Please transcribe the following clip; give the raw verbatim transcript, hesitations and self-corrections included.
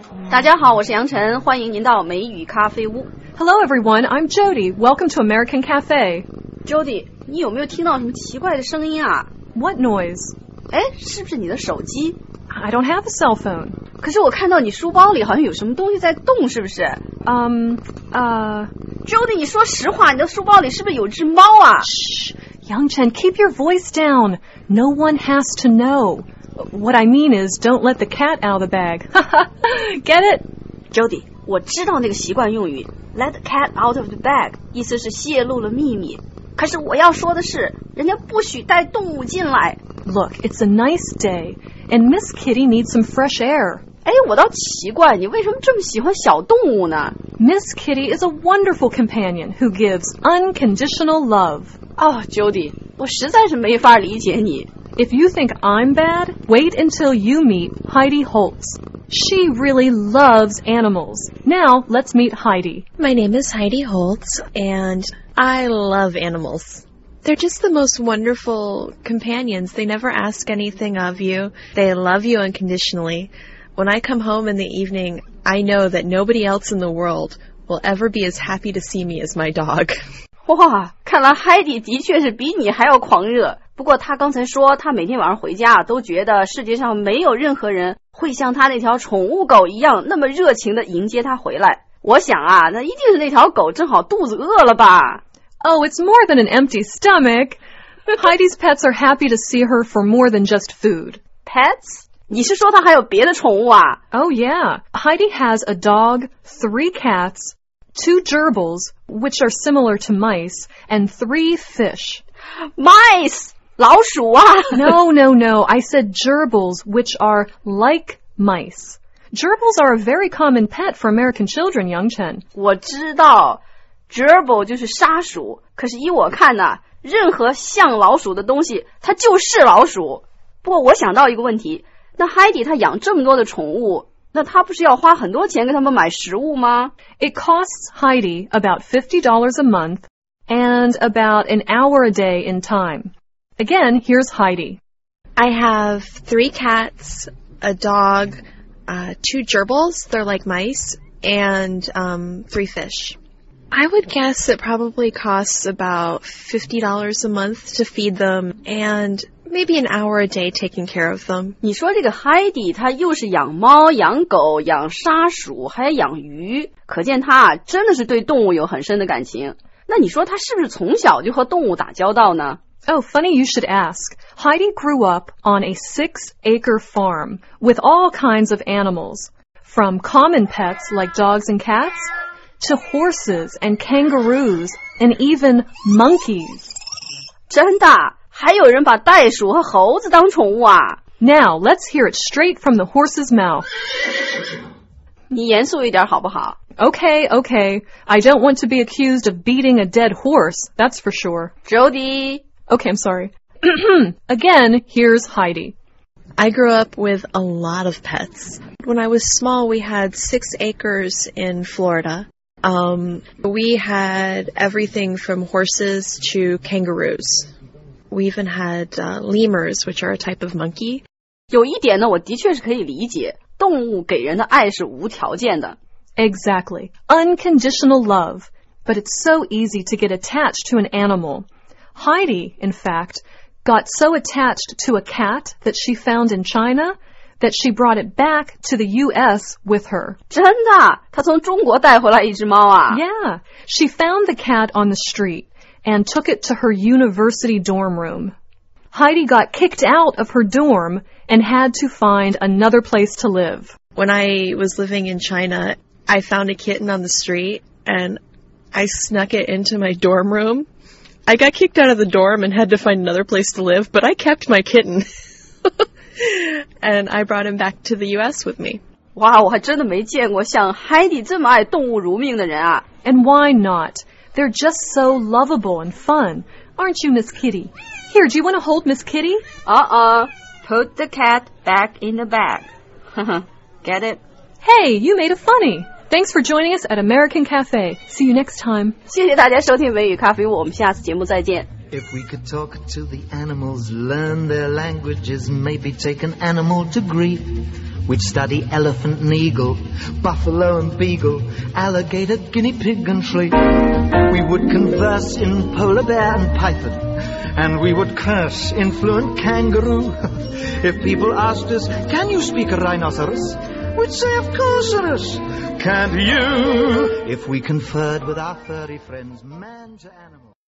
大家好，我是杨晨，欢迎您到美语咖啡屋。 Hello everyone, I'm Jody. Welcome to American Cafe. Jody, 你有没有听到什么奇怪的声音啊？ What noise? 哎，是不是你的手机？ I don't have a cell phone. 可是我看到你书包里好像有什么东西在动，是不是？ Um, uh... Jody, 你说实话，你的书包里是不是有只猫啊？ Shh, Youngchen, keep your voice down. No one has to know. What I mean is, don't let the cat out of the bag. Get it? Jody, 我知道那个习惯用语 Let the cat out of the bag 意思是泄露了秘密。可是我要说的是，人家不许带动物进来。 Look, it's a nice day, and Miss Kitty needs some fresh air. 哎，我倒奇怪，你为什么这么喜欢小动物呢？ Miss Kitty is a wonderful companion who gives unconditional love. 哦 Jody, 我实在是没法理解你。 If you think I'm bad, wait until you meet Heidi Holtz. She really loves animals. Now, let's meet Heidi. My name is Heidi Holtz, and I love animals. They're just the most wonderful companions. They never ask anything of you. They love you unconditionally. When I come home in the evening, I know that nobody else in the world will ever be as happy to see me as my dog. 哇，看来 Heidi 的确是比你还要狂热。不过他刚才说他每天晚上回家都觉得世界上没有任何人会像他那条宠物狗一样那么热情地迎接他回来。我想啊，那一定是那条狗正好肚子饿了吧。 Oh, it's more than an empty stomach. Heidi's pets are happy to see her for more than just food. Pets? 你是说他还有别的宠物啊？ Oh, yeah. Heidi has a dog, three cats, two gerbils, which are similar to mice, and three fish. Mice! 老鼠啊 No, no, no. I said gerbils, which are like mice. Gerbils are a very common pet for American children, Youngchen. 我知道 gerbil 就是沙鼠，可是依我看呢，任何像老鼠的东西它就是老鼠。不过我想到一个问题，那 Heidi 她养这么多的宠物，那她不是要花很多钱给他们买食物吗？ It costs Heidi about fifty dollars a month and about an hour a day in time. Again, here's Heidi. I have three cats, a dog, uh, two gerbils, they're like mice, and um, three fish. I would guess it probably costs about fifty dollars a month to feed them and maybe an hour a day taking care of them. 你说这个 Heidi 她又是养猫、养狗、养沙鼠，还养鱼，可见她啊真的是对动物有很深的感情。那你说她是不是从小就和动物打交道呢？ Oh, funny you should ask. Heidi grew up on a six-acre farm with all kinds of animals, from common pets like dogs and cats to horses and kangaroos and even monkeys. 真的？还有人把袋鼠和猴子当宠物啊？ Now, let's hear it straight from the horse's mouth. 你严肃一点好不好？ Okay, okay. I don't want to be accused of beating a dead horse, that's for sure. Jody. Okay, I'm sorry. Again, here's Heidi. I grew up with a lot of pets. When I was small, we had six acres in Florida. Um, we had everything from horses to kangaroos. We even had uh, lemurs, which are a type of monkey. 有一点呢，我的确是可以理解，动物给人的爱是无条件的。 Exactly. Unconditional love. But it's so easy to get attached to an animal. Heidi, in fact, got so attached to a cat that she found in China that she brought it back to the U S with her. 真的？她从中国带回来一只猫啊？ Yeah. She found the cat on the street and took it to her university dorm room. Heidi got kicked out of her dorm and had to find another place to live. When I was living in China, I found a kitten on the street and I snuck it into my dorm room. I got kicked out of the dorm and had to find another place to live, but I kept my kitten. And I brought him back to the U S with me. 哇，我还真的没见过像 Heidi 这么爱动物如命的人啊。 And why not? They're just so lovable and fun. Aren't you, Miss Kitty? Here, do you want to hold Miss Kitty? Uh-uh. Put the cat back in the bag. Get it? Hey, you made a funny. Thanks for joining us at American Cafe. See you next time. 谢谢大家收听美语咖啡屋，我们下次节目再见。 If we could talk to the animals, learn their languages, maybe take an animal to grief, We'd study elephant and eagle, buffalo and beagle, alligator, guinea pig and flea. We would converse in polar bear and python, and we would curse in fluent kangaroo. If people asked us, can you speak a rhinoceros? We'd say, of course, Cyrus. Can't you? If we conferred with our furry friends, man to animal.